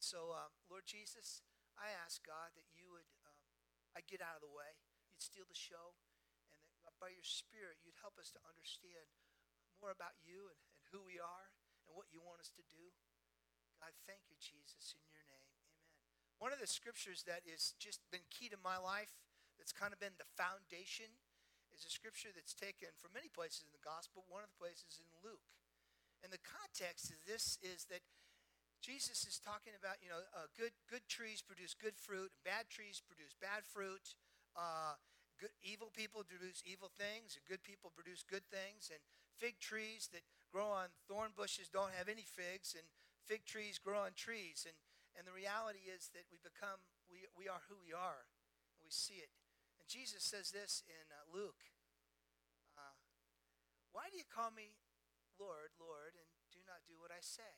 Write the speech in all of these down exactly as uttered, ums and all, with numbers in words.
so, uh, Lord Jesus, I ask God that you would, um, I get out of the way. You'd steal the show, and that by your Spirit, you'd help us to understand more about you and, and who we are and what you want us to do. God, thank you, Jesus, in your name. Amen. One of the scriptures that has just been key to my life, that's kind of been the foundation, is a scripture that's taken from many places in the gospel. One of the places in Luke. And the context of this is that Jesus is talking about, you know, uh, good good trees produce good fruit, and bad trees produce bad fruit. Uh, good, evil people produce evil things, and good people produce good things. And fig trees that grow on thorn bushes don't have any figs, and fig trees grow on trees. And, and the reality is that we become, we, we are who we are, and we see it. And Jesus says this in uh, Luke. Uh, Why do you call me Lord, Lord, and do not do what I say?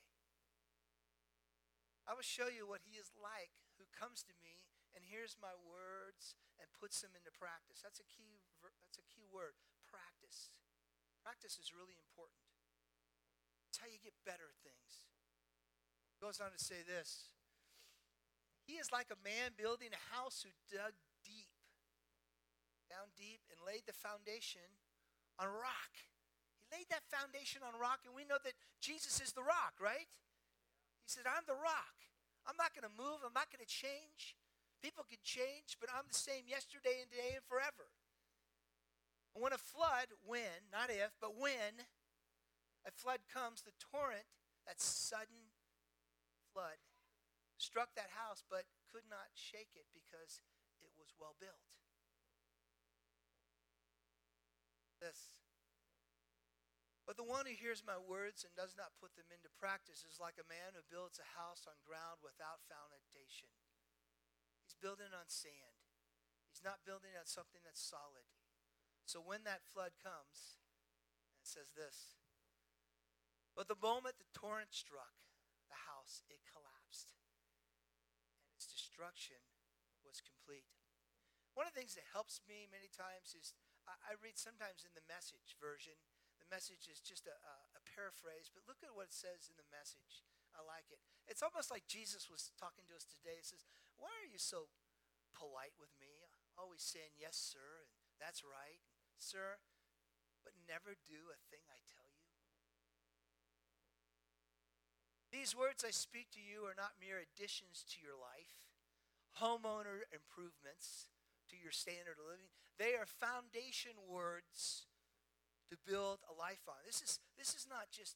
I will show you what he is like who comes to me and hears my words and puts them into practice. That's a key, that's a key word, practice. Practice is really important. It's how you get better at things. It goes on to say this. He is like a man building a house who dug deep, down deep, and laid the foundation on rock. He laid that foundation on rock, and we know that Jesus is the rock, right? He said, I'm the rock. I'm not going to move. I'm not going to change. People can change, but I'm the same yesterday and today and forever. And when a flood, when, not if, but when a flood comes, the torrent, that sudden flood, struck that house, but could not shake it because it was well built. This. But the one who hears my words and does not put them into practice is like a man who builds a house on ground without foundation. He's building on sand. He's not building on something that's solid. So when that flood comes, it says this. But the moment the torrent struck the house, it collapsed. And its destruction was complete. One of the things that helps me many times is I, I read sometimes in the Message version. The Message is just a, a, a paraphrase, but look at what it says in the Message. I like it. It's almost like Jesus was talking to us today. It says, why are you so polite with me? Always saying, yes, sir, and that's right, sir, but never do a thing I tell you. These words I speak to you are not mere additions to your life, homeowner improvements to your standard of living. They are foundation words to build a life on. This is this is not just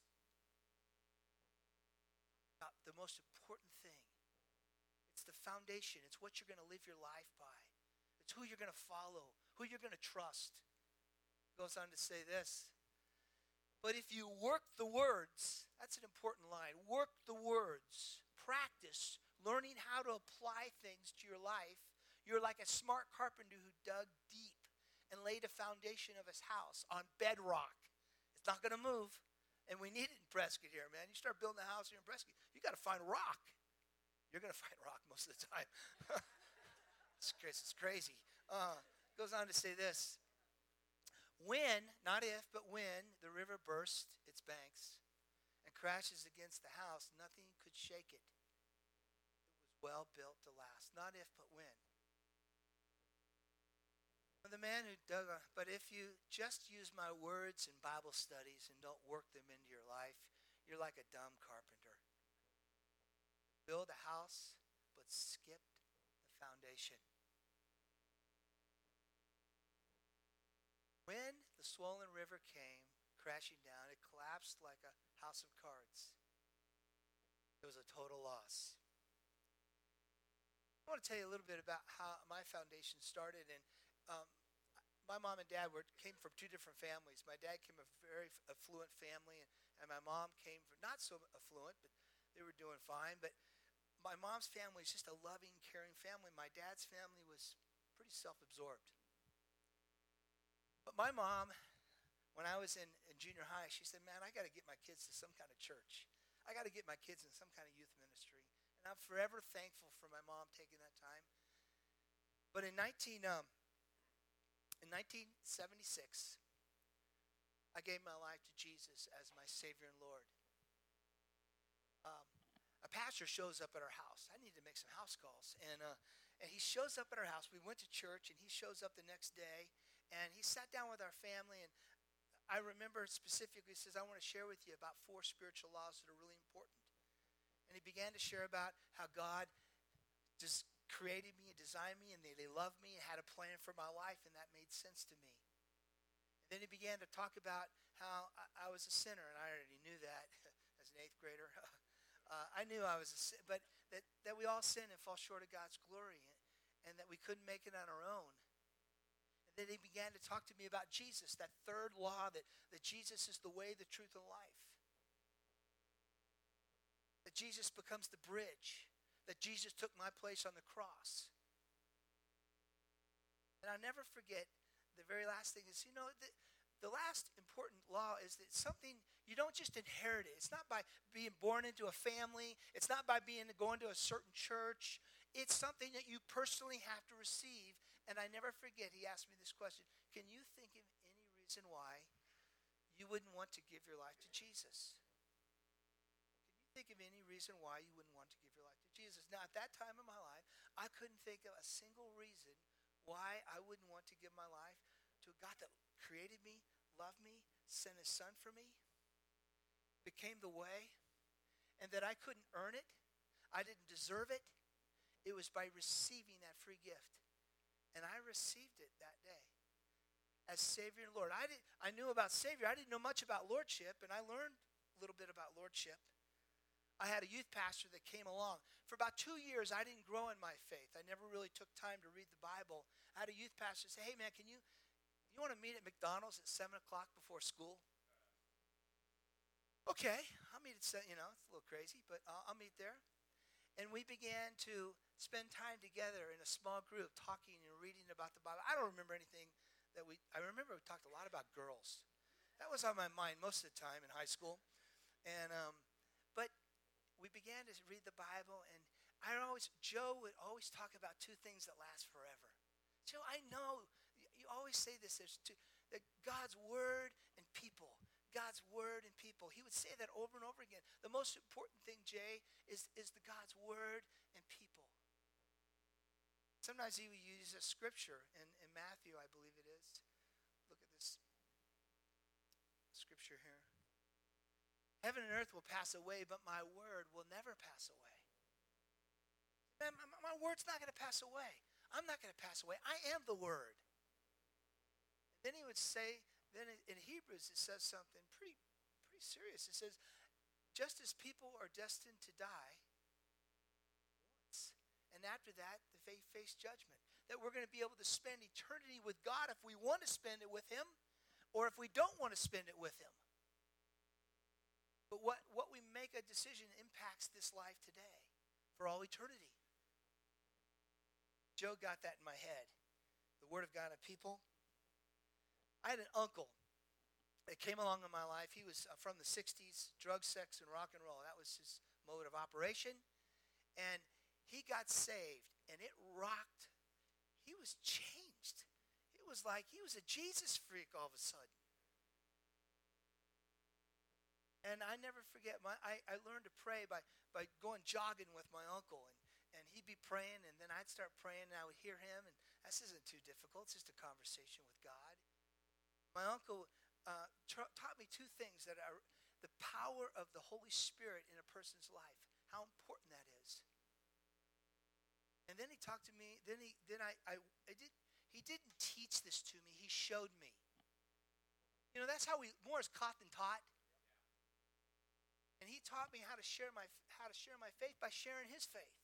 about the most important thing. It's the foundation. It's what you're going to live your life by. It's who you're going to follow, who you're going to trust. It goes on to say this. But if you work the words, that's an important line. Work the words. Practice learning how to apply things to your life. You're like a smart carpenter who dug deep and laid a foundation of his house on bedrock. It's not going to move. And we need it in Prescott here, man. You start building a house here in Prescott, you got to find rock. You're going to find rock most of the time. it's, it's crazy. Uh, goes on to say this. When, not if, but when the river bursts its banks and crashes against the house, nothing could shake it. It was well built to last. Not if, but when. The man who dug on, but if you just use my words in Bible studies and don't work them into your life, you're like a dumb carpenter. Build a house, but skip the foundation. When the swollen river came crashing down, it collapsed like a house of cards. It was a total loss. I want to tell you a little bit about how my foundation started. And um, my mom and dad were came from two different families. My dad came from a very affluent family, and, and my mom came from not so affluent, but they were doing fine. But my mom's family is just a loving, caring family. My dad's family was pretty self-absorbed. But my mom, when I was in, in junior high, she said, man, I got to get my kids to some kind of church. I got to get my kids in some kind of youth ministry. And I'm forever thankful for my mom taking that time. But in nineteen um, in nineteen seventy-six, I gave my life to Jesus as my Savior and Lord. Um, a pastor shows up at our house. I need to make some house calls. And uh, and he shows up at our house. We went to church, and he shows up the next day. And he sat down with our family. And I remember specifically, he says, I want to share with you about four spiritual laws that are really important. And he began to share about how God just created me and designed me, and they, they loved me and had a plan for my life, and that made sense to me. And then he began to talk about how I, I was a sinner, and I already knew that as an eighth grader. uh, I knew I was a sin, but that, that we all sin and fall short of God's glory, and, and that we couldn't make it on our own. And then he began to talk to me about Jesus, that third law, that, that Jesus is the way, the truth, and life. That Jesus becomes the bridge. That Jesus took my place on the cross. And I'll never forget, the very last thing is, you know, the, the last important law is that something, you don't just inherit it. It's not by being born into a family. It's not by being going to a certain church. It's something that you personally have to receive. And I never forget, he asked me this question, can you think of any reason why you wouldn't want to give your life to Jesus? Think of any reason why you wouldn't want to give your life to Jesus. Now, at that time in my life, I couldn't think of a single reason why I wouldn't want to give my life to a God that created me, loved me, sent his son for me, became the way, and that I couldn't earn it. I didn't deserve it. It was by receiving that free gift. And I received it that day as Savior and Lord. I, did, I knew about Savior. I didn't know much about Lordship, and I learned a little bit about Lordship. I had a youth pastor that came along. For about two years, I didn't grow in my faith. I never really took time to read the Bible. I had a youth pastor say, hey, man, can you, you want to meet at McDonald's at seven o'clock before school? Okay, I'll meet at seven, you know, it's a little crazy, but I'll, I'll meet there. And we began to spend time together in a small group, talking and reading about the Bible. I don't remember anything that we, I remember we talked a lot about girls. That was on my mind most of the time in high school. And, um, but we began to read the Bible, and I always, Joe would always talk about two things that last forever. Joe, I know, you always say this, there's two, that God's word and people, God's word and people. He would say that over and over again. The most important thing, Jay, is, is the God's word and people. Sometimes he would use a scripture in, in Matthew, I believe it is. Look at this scripture here. Heaven and earth will pass away, but my word will never pass away. Man, my, my word's not going to pass away. I'm not going to pass away. I am the word. And then he would say, then in Hebrews it says something pretty, pretty serious. It says, just as people are destined to die once, and after that they face judgment, that we're going to be able to spend eternity with God if we want to spend it with him, or if we don't want to spend it with him. But what, what we make a decision impacts this life today for all eternity. Joe got that in my head. The word of God and people. I had an uncle that came along in my life. He was from the sixties, drug, sex, and rock and roll. That was his mode of operation. And he got saved, and it rocked. He was changed. It was like he was a Jesus freak all of a sudden. And I never forget, my, I, I learned to pray by, by going jogging with my uncle. And, and he'd be praying, and then I'd start praying, and I would hear him. And this isn't too difficult. It's just a conversation with God. My uncle uh, tra- taught me two things, that are the power of the Holy Spirit in a person's life, how important that is. And then he talked to me, then he then I, I, I did he didn't teach this to me, he showed me. You know, that's how we, more is caught than taught. And he taught me how to share my how to share my faith by sharing his faith.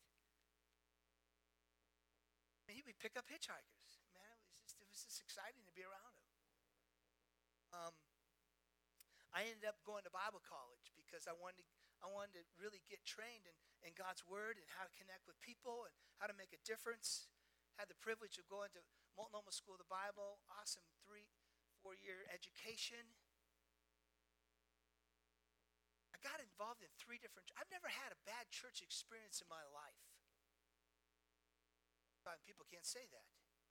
And he would pick up hitchhikers. Man, it was just it was just exciting to be around him. Um, I ended up going to Bible college because I wanted to, I wanted to really get trained in, in God's word and how to connect with people and how to make a difference. Had the privilege of going to Multnomah School of the Bible, awesome three, four-year education. I got involved in three different, I've never had a bad church experience in my life. People can't say that.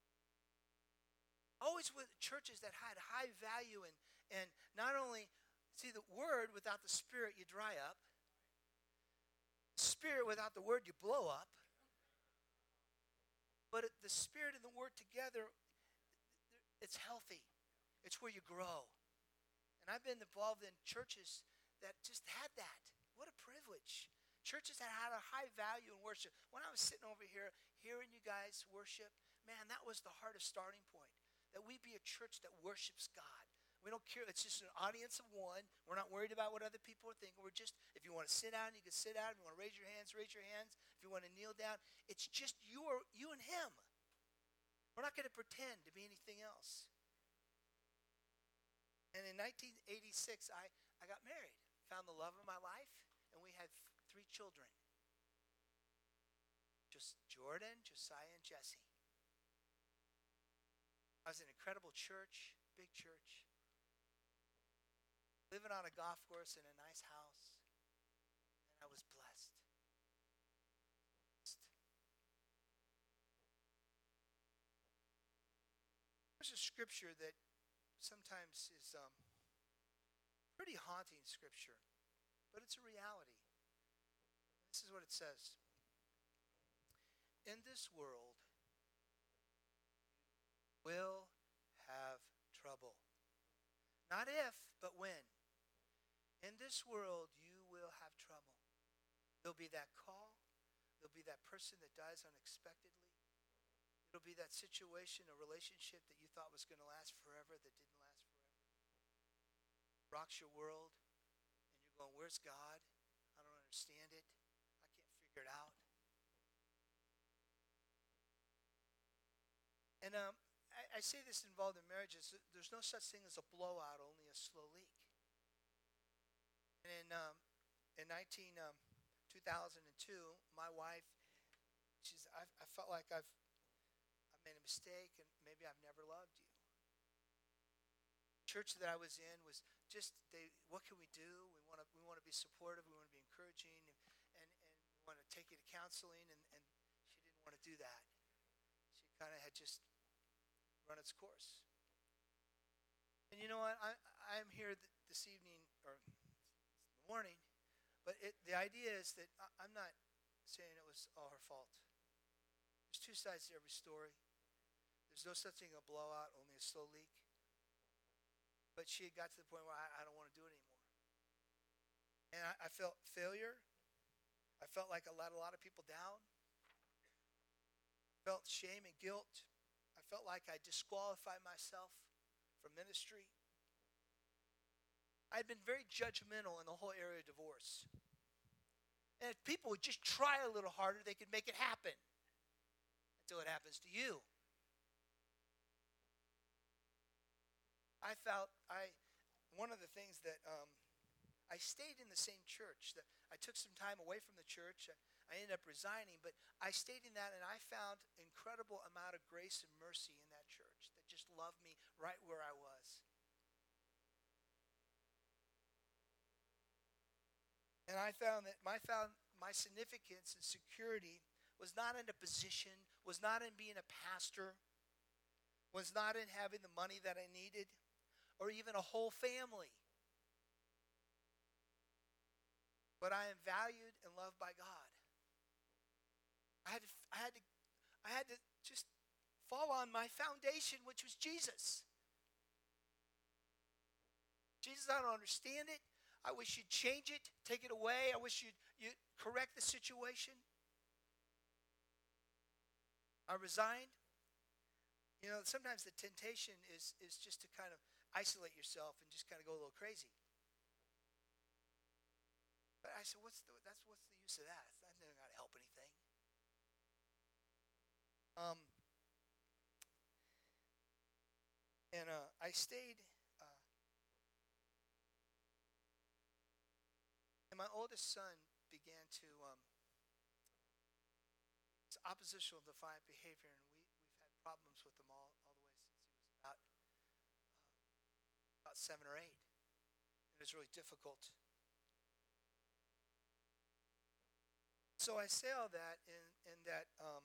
Always with churches that had high value and, and not only, see, the word without the Spirit, you dry up. Spirit without the Word, you blow up. But it, the Spirit and the Word together, it's healthy. It's where you grow. And I've been involved in churches that just had that. What a privilege. Churches that had a high value in worship. When I was sitting over here, hearing you guys worship, man, that was the hardest starting point. That we be a church that worships God. We don't care. It's just an audience of one. We're not worried about what other people are thinking. We're just, if you want to sit down, you can sit down. If you want to raise your hands, raise your hands. If you want to kneel down, it's just you, or, you and him. We're not going to pretend to be anything else. And in nineteen eighty-six, I, I got married, found the love of my life, and we had three children. Just Jordan, Josiah, and Jesse. I was in an incredible church, big church, living on a golf course in a nice house, and I was blessed. There's a scripture that sometimes is um, pretty haunting scripture, but it's a reality. This is what it says. In this world, you will have trouble. Not if, but when. In this world, you will have trouble. There'll be that call. There'll be that person that dies unexpectedly. It'll be that situation, a relationship that you thought was going to last forever that didn't last forever. Rocks your world, and you're going, where's God? I don't understand it. I can't figure it out. And um, I, I say this involved in marriages. There's no such thing as a blowout, only a slow leak. And in, um, in nineteen, um, two thousand two, my wife, she's, I, I felt like I've made a mistake, and maybe I've never loved you. The church that I was in was just, they, what can we do? We want to we want to be supportive, we want to be encouraging, and, and, and we want to take you to counseling, and, and she didn't want to do that. She kind of had just run its course. And you know what? I, I'm here th- this evening, or the morning, but it, the idea is that I, I'm not saying it was all her fault. There's two sides to every story. There's no such thing as a blowout, only a slow leak. But she had got to the point where I, I don't want to do it anymore. And I, I felt failure. I felt like I let a lot of people down. I felt shame and guilt. I felt like I disqualified myself from ministry. I'd been very judgmental in the whole area of divorce. And if people would just try a little harder, they could make it happen. Until it happens to you. I felt, I, one of the things that, um, I stayed in the same church. That I took some time away from the church. I, I ended up resigning, but I stayed in that, and I found incredible amount of grace and mercy in that church that just loved me right where I was. And I found that my found my significance and security was not in a position, was not in being a pastor, was not in having the money that I needed, or even a whole family. But I am valued and loved by God. I had to, I had to, I had to just fall on my foundation, which was Jesus. Jesus, I don't understand it. I wish you'd change it, take it away. I wish you'd, you'd correct the situation. I resigned. You know, sometimes the temptation is, is just to kind of isolate yourself and just kind of go a little crazy. But I said, what's the, that's, what's the use of that? That's not going to help anything. Um, and uh, I stayed, uh, and my oldest son began to, um, it's oppositional defiant behavior, and we, we've had problems with him all, all the way since he was about, uh, about seven or eight. It was really difficult. So I say all that in, in that um,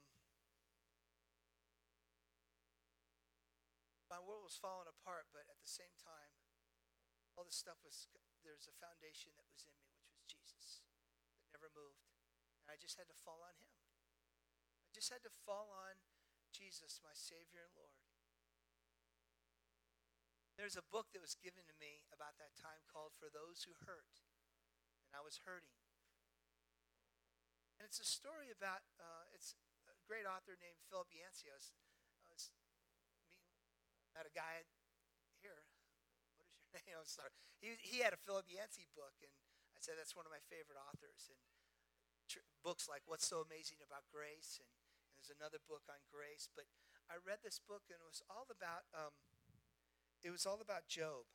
my world was falling apart, but at the same time, all this stuff was, there's a foundation that was in me, which was Jesus, that never moved. And I just had to fall on him. I just had to fall on Jesus, my Savior and Lord. There's a book that was given to me about that time called For Those Who Hurt. And I was hurting. And it's a story about, uh, it's a great author named Philip Yancey. I was, I was meeting, met a guy here. What is your name? I'm sorry. He, he had a Philip Yancey book, and I said that's one of my favorite authors. And tr- books like What's So Amazing About Grace, and, and there's another book on grace. But I read this book, and it was all about... Um, It was all about Job.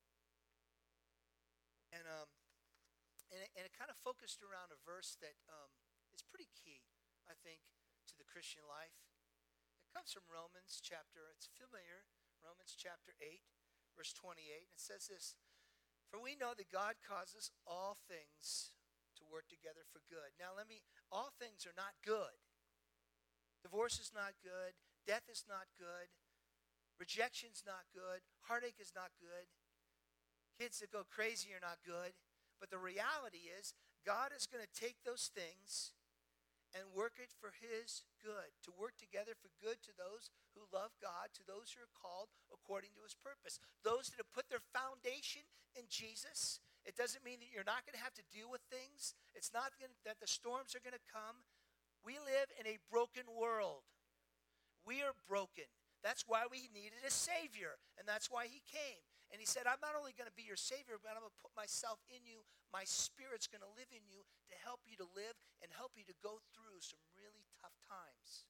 And um, and it, and it kind of focused around a verse that um, is pretty key, I think, to the Christian life. It comes from Romans chapter, it's familiar, Romans chapter eight, verse twenty-eight. And it says this, "For we know that God causes all things to work together for good." Now let me, all things are not good. Divorce is not good. Death is not good. Rejection's not good. Heartache is not good. Kids that go crazy are not good. But the reality is, God is going to take those things and work it for his good, to work together for good to those who love God, to those who are called according to his purpose. Those that have put their foundation in Jesus. It doesn't mean that you're not going to have to deal with things. It's not gonna, that the storms are going to come. We live in a broken world. We are broken. That's why we needed a Savior, and that's why he came. And he said, I'm not only going to be your Savior, but I'm going to put myself in you. My Spirit's going to live in you to help you to live and help you to go through some really tough times.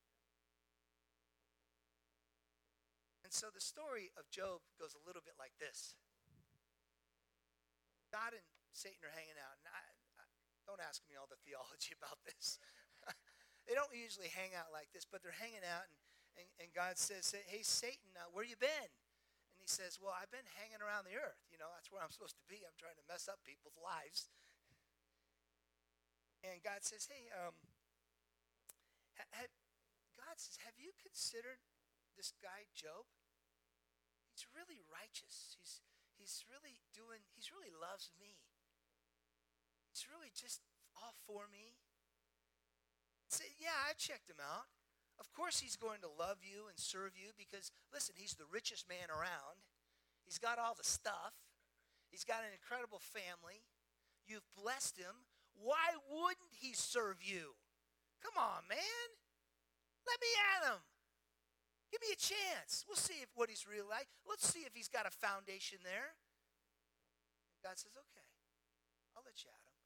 And so the story of Job goes a little bit like this. God and Satan are hanging out. And I, I, don't ask me all the theology about this. They don't usually hang out like this, but they're hanging out, and And, and God says, hey, Satan, uh, where you been? And he says, well, I've been hanging around the earth. You know, that's where I'm supposed to be. I'm trying to mess up people's lives. And God says, hey, um, ha- ha- God says, have you considered this guy, Job? He's really righteous. He's he's really doing, he's really loves me. He's really just all for me. Say, yeah, I checked him out. Of course he's going to love you and serve you because, listen, he's the richest man around. He's got all the stuff. He's got an incredible family. You've blessed him. Why wouldn't he serve you? Come on, man. Let me at him. Give me a chance. We'll see if what he's really like. Let's see if he's got a foundation there. And God says, okay, I'll let you at him.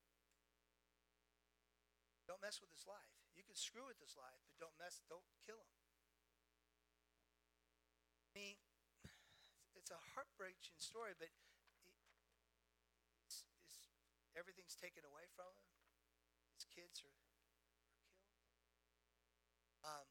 Don't mess with his life. You can screw with his life, but don't mess, don't kill him. I mean, it's a heartbreaking story, but it's, it's, everything's taken away from him. His kids are, are killed. Um,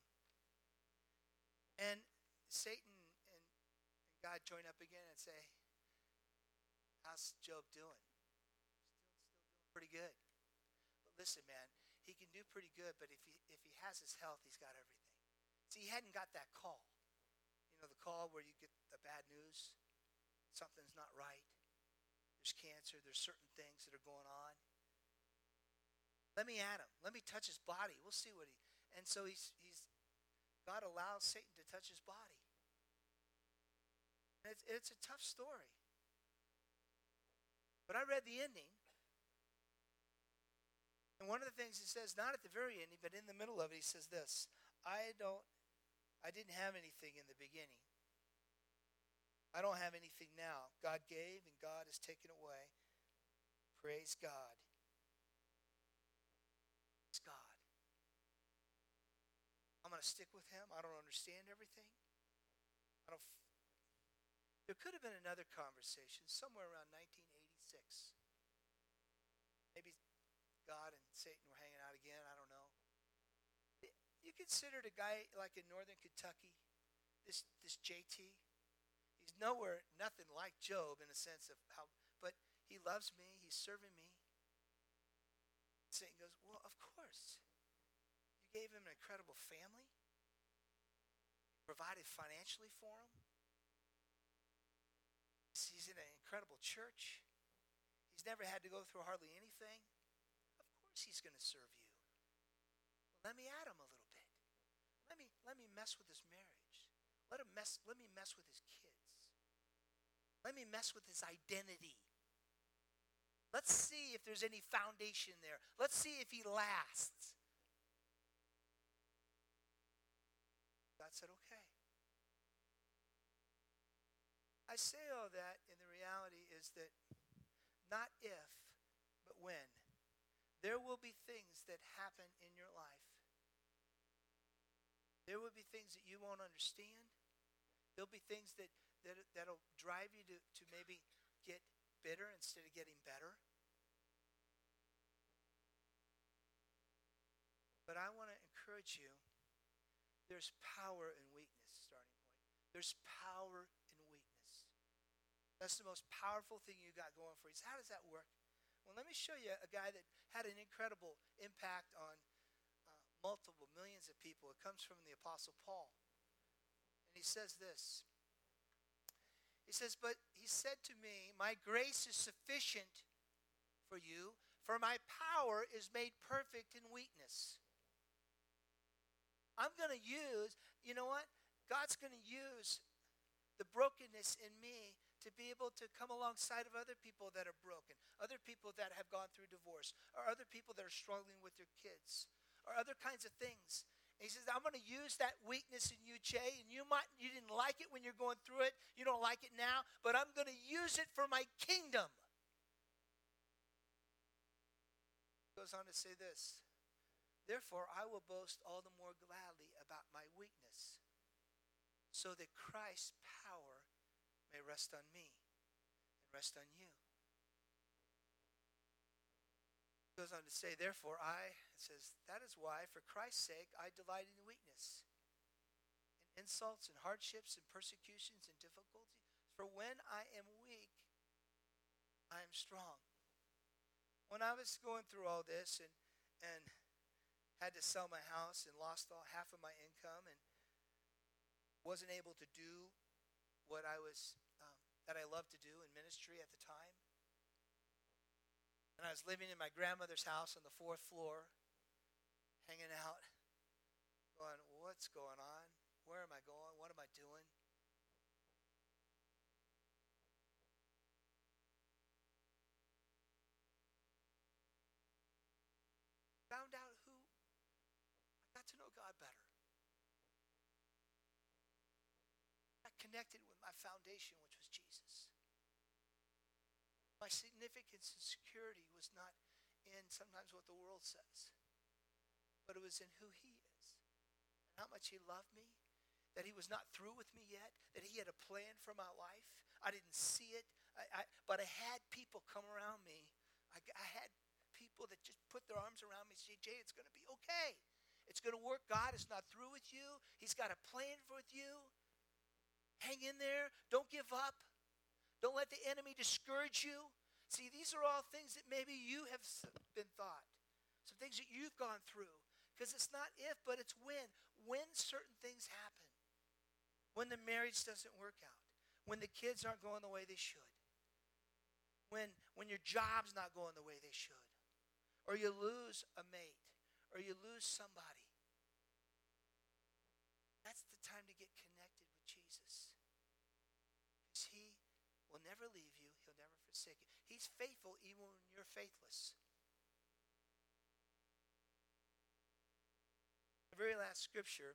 and Satan and, and God join up again and say, how's Job doing? Still, still doing pretty good. But listen, man, he can do pretty good, but if he if he has his health, he's got everything. See, he hadn't got that call. You know, the call where you get the bad news, something's not right. There's cancer, there's certain things that are going on. Let me at him. Let me touch his body. We'll see what he... And so he's he's God allows Satan to touch his body. And it's, it's a tough story. But I read the ending. And one of the things he says, not at the very ending, but in the middle of it, he says this, I don't, I didn't have anything in the beginning. I don't have anything now. God gave and God has taken away. Praise God. Praise God. I'm going to stick with him. I don't understand everything. I don't. F- there could have been another conversation somewhere around nineteen eighty-six. Maybe God and Satan were hanging out again. I don't know. You considered a guy like in northern Kentucky, this this J T. He's nowhere, nothing like Job in a sense of how, but he loves me. He's serving me. Satan goes, well, of course. You gave him an incredible family. Provided financially for him. He's in an incredible church. He's never had to go through hardly anything. Of course he's going to serve you. Let me at him a little bit. Let me let me mess with his marriage. Let him mess let me mess with his kids. Let me mess with his identity. Let's see if there's any foundation there. Let's see if he lasts. God said, okay. I say all that, and the reality is that not if, but when. There will be things that happen in your life. There will be things that you won't understand. There'll be things that, that, that'll drive you to, to maybe get bitter instead of getting better. But I want to encourage you, there's power in weakness, starting point. There's power in weakness. That's the most powerful thing you got going for you. So how does that work? Well, let me show you a guy that had an incredible impact on uh, multiple millions of people. It comes from the Apostle Paul. And he says this. He says, but he said to me, my grace is sufficient for you, for my power is made perfect in weakness. I'm going to use, you know what? God's going to use the brokenness in me to be able to come alongside of other people that are broken, other people that have gone through divorce, or other people that are struggling with their kids, or other kinds of things. And he says, I'm going to use that weakness in you, Jay, and you might you didn't like it when you're going through it. You don't like it now, but I'm going to use it for my kingdom. He goes on to say this. Therefore, I will boast all the more gladly about my weakness, so that Christ's power may rest on me and rest on you. He goes on to say, therefore, I, it says, that is why, for Christ's sake, I delight in weakness, in insults and hardships and persecutions and difficulties. For when I am weak, I am strong. When I was going through all this and, and had to sell my house and lost all half of my income and wasn't able to do what I was, um, that I loved to do in ministry at the time. And I was living in my grandmother's house on the fourth floor, hanging out, going, what's going on? Where am I going? What am I doing? Found out who, I got to know God better. Connected with my foundation, which was Jesus. My significance and security was not in sometimes what the world says, but it was in who he is, and how much he loved me, that he was not through with me yet, that he had a plan for my life. I didn't see it, I, I, but I had people come around me. I, I had people that just put their arms around me and say, Jay, it's going to be okay. It's going to work. God is not through with you. He's got a plan with you. Hang in there. Don't give up. Don't let the enemy discourage you. See, these are all things that maybe you have been thought. Some things that you've gone through. Because it's not if, but it's when. When certain things happen. When the marriage doesn't work out. When the kids aren't going the way they should. When, when your job's not going the way they should. Or you lose a mate. Or you lose somebody. That's the time to get connected with Jesus. Because he will never leave you. He'll never forsake you. He's faithful even when you're faithless. The very last scripture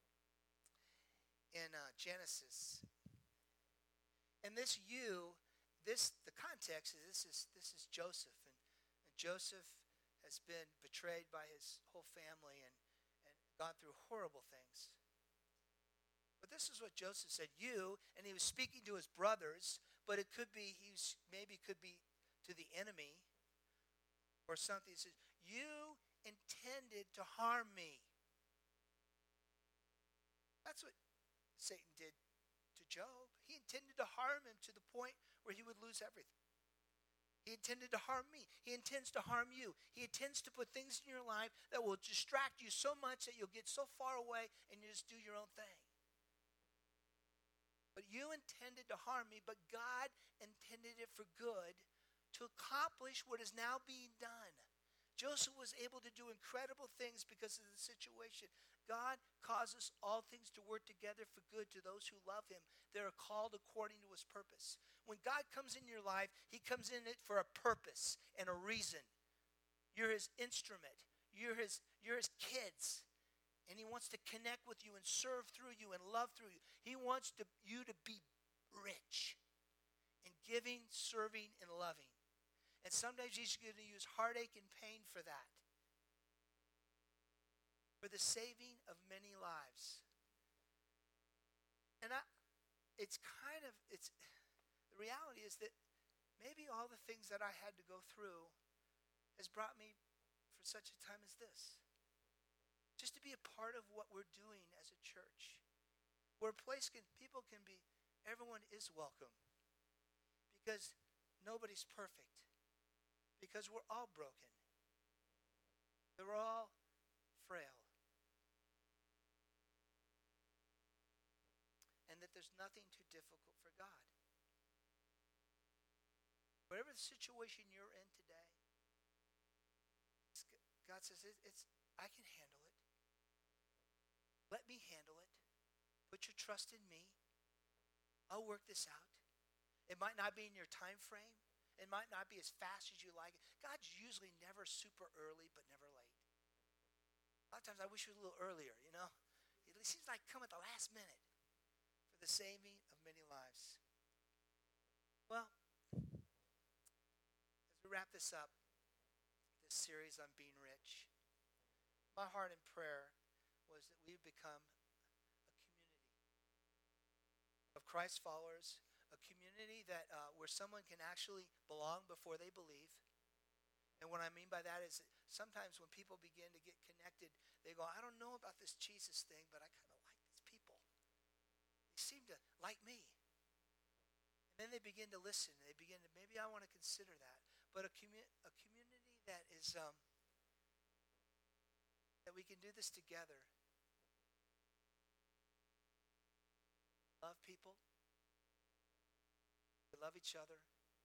in uh, Genesis. And this you, this the context is this is this is Joseph. And, and Joseph has been betrayed by his whole family and, and gone through horrible things. But this is what Joseph said, you, and he was speaking to his brothers, but it could be, he was, maybe could be to the enemy or something. He says, you intended to harm me. That's what Satan did to Job. He intended to harm him to the point where he would lose everything. He intended to harm me. He intends to harm you. He intends to put things in your life that will distract you so much that you'll get so far away and you just do your own thing. But you intended to harm me, but God intended it for good to accomplish what is now being done. Joseph was able to do incredible things because of the situation. God causes all things to work together for good to those who love him. They are called according to his purpose. When God comes in your life, he comes in it for a purpose and a reason. You're his instrument. You're his, you're his kids. And he wants to connect with you and serve through you and love through you. He wants to, you to be rich in giving, serving, and loving. And sometimes he's going to use heartache and pain for that. For the saving of many lives. And I, it's kind of, it's, the reality is that maybe all the things that I had to go through has brought me for such a time as this. Just to be a part of what we're doing as a church. Where a place can, people can be, everyone is welcome. Because nobody's perfect. Because we're all broken. We're all frail. And that there's nothing too difficult for God. Whatever the situation you're in today, God says, it, it's I can handle it. Let me handle it. Put your trust in me. I'll work this out. It might not be in your time frame. It might not be as fast as you like it. God's usually never super early, but never late. A lot of times I wish it was a little earlier, you know. It seems like come at the last minute for the saving of many lives. Well, as we wrap this up, this series on being rich, my heart and prayer was that we become a community of Christ followers, a community that uh, where someone can actually belong before they believe. And what I mean by that is that sometimes when people begin to get connected, they go, I don't know about this Jesus thing, but I kind of like these people. They seem to like me. And then they begin to listen. They begin to, maybe I want to consider that. But a, commu- a community that is, um, that we can do this together. Love people. We love each other.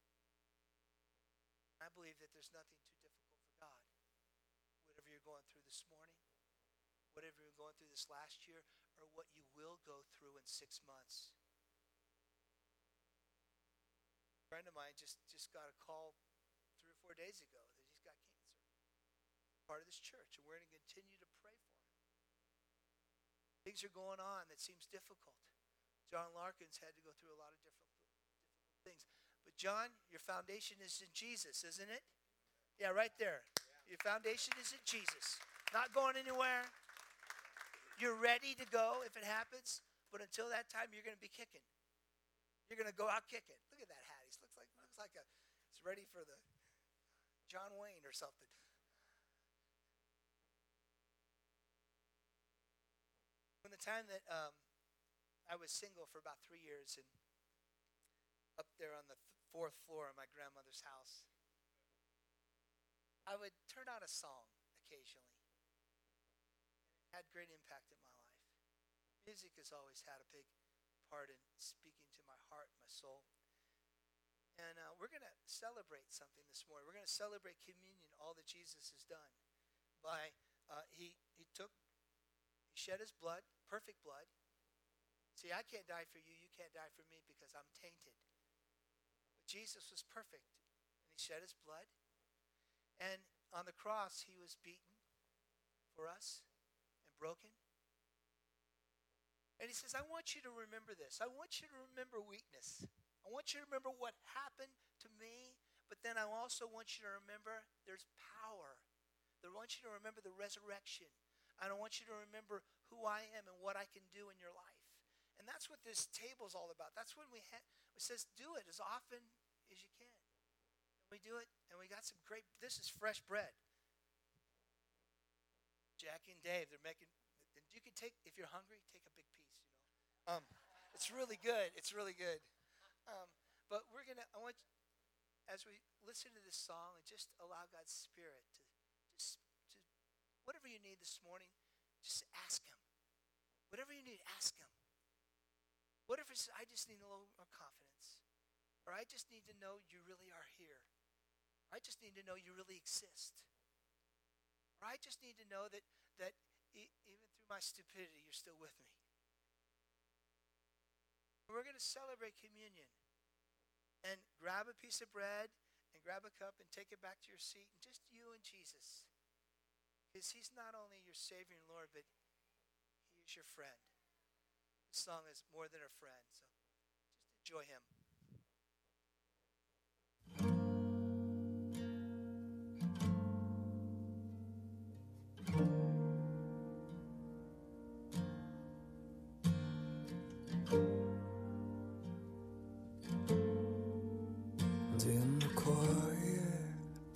I believe that there's nothing too difficult for God. Whatever you're going through this morning, whatever you're going through this last year, or what you will go through in six months. A friend of mine just, just got a call three or four days ago that he's got cancer. Part of this church, and we're going to continue to pray for him. Things are going on that seems difficult. John Larkins had to go through a lot of different things. But John, your foundation is in Jesus, isn't it? Yeah, right there. Your foundation is in Jesus. Not going anywhere. You're ready to go if it happens, but until that time, you're going to be kicking. You're going to go out kicking. Look at that hat. He looks like looks like a. It's ready for the John Wayne or something. When the time that um, I was single for about three years and up there on the th- fourth floor of my grandmother's house, I would turn on a song occasionally. It had great impact in my life. Music has always had a big part in speaking to my heart, my soul. And uh, we're going to celebrate something this morning. We're going to celebrate communion, all that Jesus has done. By uh, he he took, he shed his blood, perfect blood. See, I can't die for you. You can't die for me because I'm tainted. But Jesus was perfect, and he shed his blood. And on the cross, he was beaten for us and broken. And he says, I want you to remember this. I want you to remember weakness. I want you to remember what happened to me, but then I also want you to remember there's power. I want you to remember the resurrection. I don't want you to remember who I am and what I can do in your life. And that's what this table's all about. That's when we ha- it says do it as often as you can. And we do it, and we got some great, this is fresh bread. Jackie and Dave, they're making, you can take, if you're hungry, take a big piece, you know. Um, it's really good. It's really good. Um, but we're going to, I want, as we listen to this song, and just allow God's Spirit to just, to, whatever you need this morning, just ask him. Whatever you need, ask him. What if it's, I just need a little more confidence? Or I just need to know you really are here. I just need to know you really exist. Or I just need to know that, that e- even through my stupidity, you're still with me. We're going to celebrate communion. And grab a piece of bread and grab a cup and take it back to your seat. And just you and Jesus. Because he's not only your Savior and Lord, but he is your friend. This song is more than a friend. So just enjoy him. In the quiet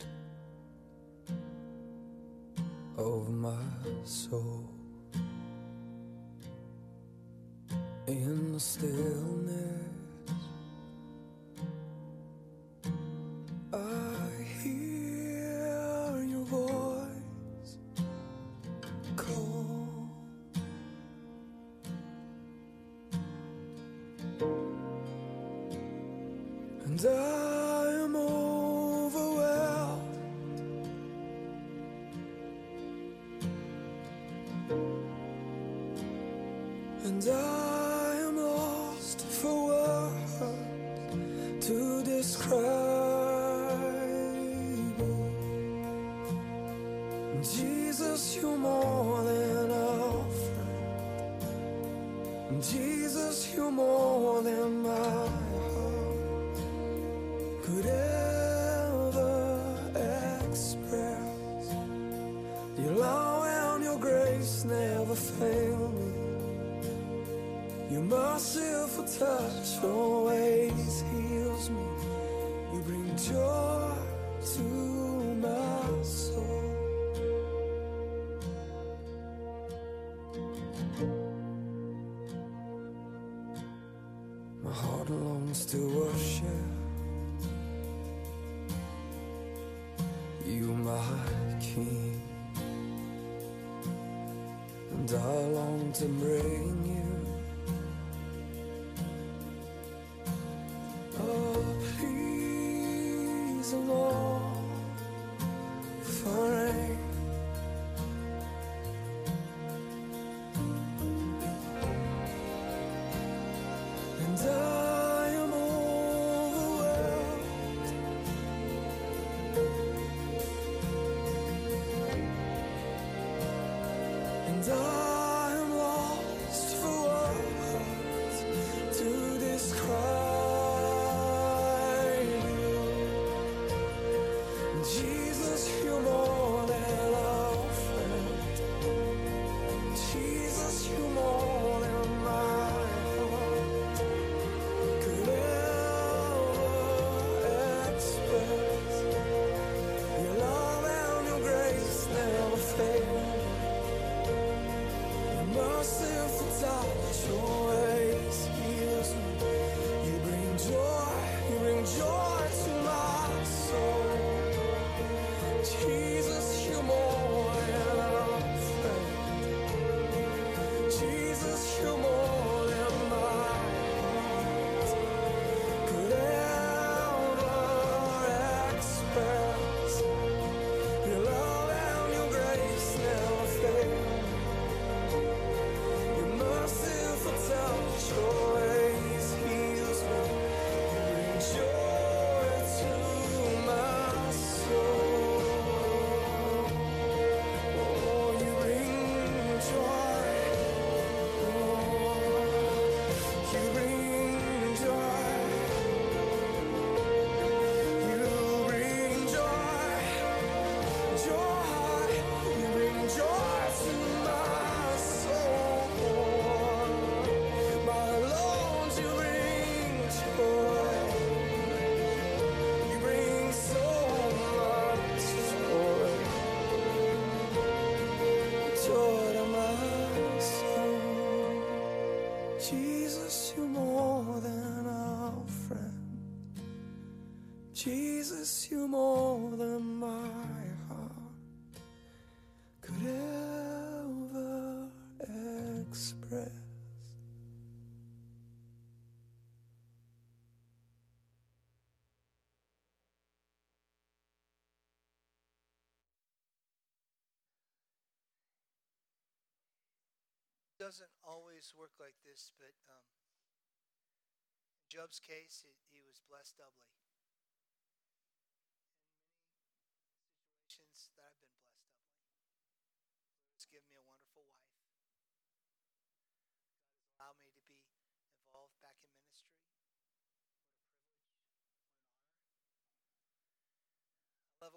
of my soul, in the stillness, I hear your voice call. And I am overwhelmed, and I am lost for words to describe you. Jesus, you're more than a friend. Jesus, you're more than my could ever express. Your love and your grace never fail me. Your merciful touch always heals me. You bring joy to my soul. My heart longs to worship you, my King, and I long to bring you a pleasing offering. And I am overwhelmed, and I am lost for words to describe you. Jesus, you're more than a friend. Jesus, you're more than my heart could ever express. Your love and your grace never fail. Merciful touch always heals me. You bring joy, you bring joy to my soul. Jesus, you're more than a friend. Jesus, you're more than my heart could ever express. Your love and your grace never fail. Merciful touch doesn't always work like this, but um, in Job's case, it, he was blessed doubly. In many situations that I've been blessed doubly. It's given me a wonderful wife.